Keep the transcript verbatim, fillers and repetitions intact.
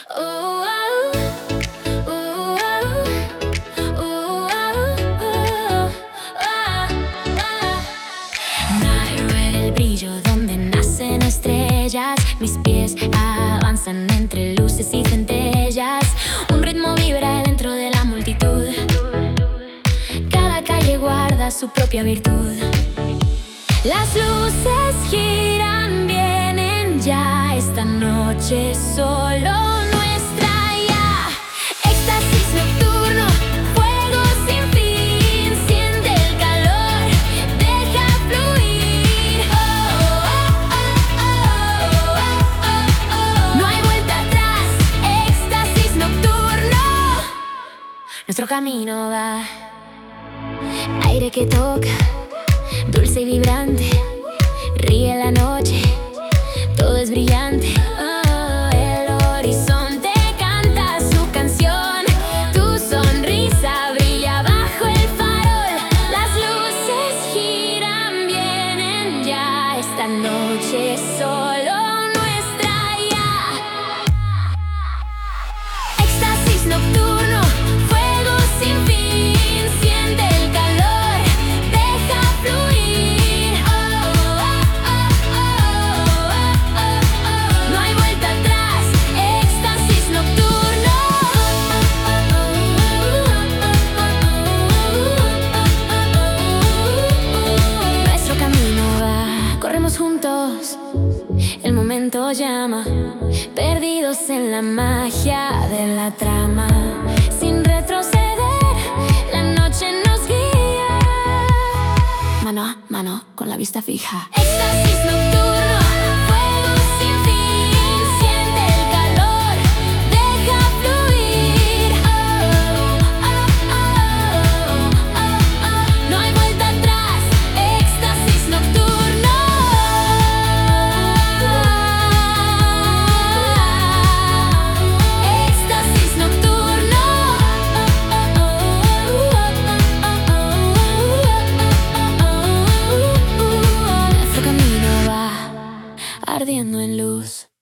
Uh, uh, uh, uh, uh, uh. Narro el brillo donde nacen estrellas. Mis pies avanzan entre luces y centellas. Un ritmo vibra dentro de la multitud. Cada calle guarda su propia virtud. Las luces giran, vienen ya. Esta noche solo nuestra ya. Éxtasis nocturno, fuego sin fin. Siente el calor, deja fluir. Oh, oh, oh, oh, oh, oh. No hay vuelta atrás, éxtasis nocturno. Nuestro camino va. Aire que toca, dulce y vibrante, ríe la noche, todo es brillante. Oh, el horizonte canta su canción, tu sonrisa brilla bajo el farol. Las luces giran, vienen ya. Esta noche es solo nuestra ya. Éxtasis nocturno, fuego sin fin. Siente el calor, deja fluir. Oh, oh, oh, oh, oh, oh. No hay vuelta atrás, éxtasis nocturno. Nuestro camino va, corremos juntos, el momento llama, perdidos en la magia de la trama. Sin retroceder, la noche nos guía, mano a mano, con la vista fija. Éxtasis nocturno, fuego sin fin. Siente el calor, deja fluir. Oh, oh, oh, oh, oh. No hay vuelta atrás, éxtasis nocturno. Éxtasis nocturno. Nuestro camino va ardiendo en luz.